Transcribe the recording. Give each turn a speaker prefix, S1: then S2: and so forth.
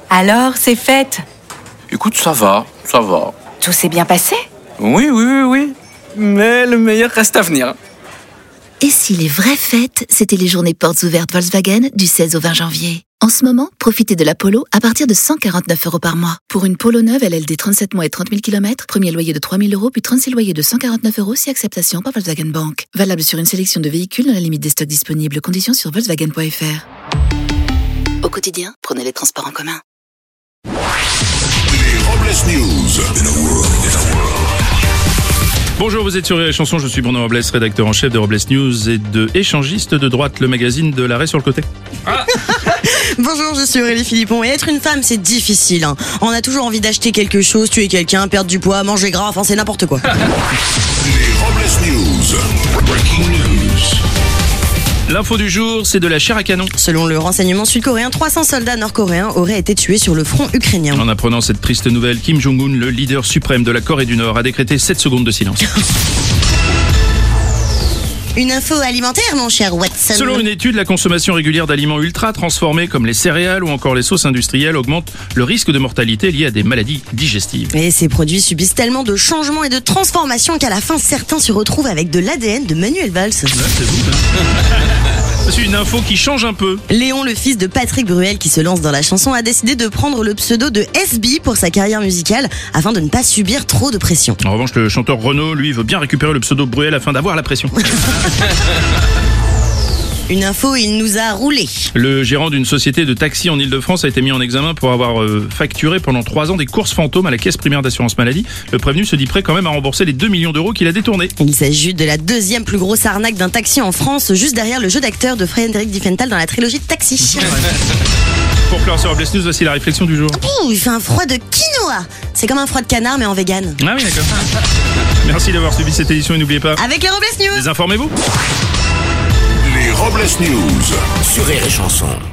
S1: Alors, c'est fête?
S2: Écoute, ça va.
S1: Tout s'est bien passé?
S2: Oui. Mais le meilleur reste à venir.
S3: Et si les vraies fêtes, c'était les journées portes ouvertes Volkswagen du 16 au 20 janvier. En ce moment, profitez de la Polo à partir de 149 € par mois. Pour une Polo neuve LLD 37 mois et 30 000 km, premier loyer de 3 000 €, puis 36 loyers de 149 € si acceptation par Volkswagen Bank. Valable sur une sélection de véhicules dans la limite des stocks disponibles. Conditions sur Volkswagen.fr. Au quotidien, prenez les transports en commun.
S4: Les Robles News.
S5: Bonjour, vous êtes sur Rire et Chanson, je suis Bruno Robles, rédacteur en chef de Robles News et de Échangiste de droite, le magazine de l'arrêt sur le côté.
S6: Bonjour, je suis Aurélie Philippon et être une femme c'est difficile. On a toujours envie d'acheter quelque chose, tuer quelqu'un, perdre du poids, manger gras, enfin c'est n'importe quoi.
S4: Les Robles News. Breaking news.
S5: L'info du jour, c'est de la chair à canon.
S6: Selon le renseignement sud-coréen, 300 soldats nord-coréens auraient été tués sur le front ukrainien.
S5: En apprenant cette triste nouvelle, Kim Jong-un, le leader suprême de la Corée du Nord, a décrété 7 secondes de silence.
S6: Une info alimentaire, mon cher Watson.
S5: Selon une étude, la consommation régulière d'aliments ultra transformés comme les céréales ou encore les sauces industrielles augmente le risque de mortalité lié à des maladies digestives.
S6: Et ces produits subissent tellement de changements et de transformations qu'à la fin, certains se retrouvent avec de l'ADN de Manuel Valls.
S5: Ouais, c'est vous, c'est une info qui change un peu.
S6: Léon, le fils de Patrick Bruel qui se lance dans la chanson, a décidé de prendre le pseudo de SB pour sa carrière musicale afin de ne pas subir trop de pression.
S5: En revanche, le chanteur Renaud, lui, veut bien récupérer le pseudo Bruel afin d'avoir la pression.
S6: Une info, il nous a roulé.
S5: Le gérant d'une société de taxi en Ile-de-France a été mis en examen pour avoir facturé pendant 3 ans des courses fantômes à la caisse primaire d'assurance maladie. Le prévenu se dit prêt quand même à rembourser les 2 millions d'euros qu'il a détournés.
S6: Il s'agit de la deuxième plus grosse arnaque d'un taxi en France, juste derrière le jeu d'acteur de Frédéric Diffenthal dans la trilogie de Taxi.
S5: Pour clore sur Robles News, voici la réflexion du jour.
S6: Ouh, il fait un froid de quinoa. C'est comme un froid de canard mais en vegan.
S5: Ah oui, d'accord. Merci d'avoir suivi cette édition et n'oubliez pas,
S6: Avec les Robles News.
S5: désinformez-vous.
S4: Les Robles News. Sur Rire et Chanson.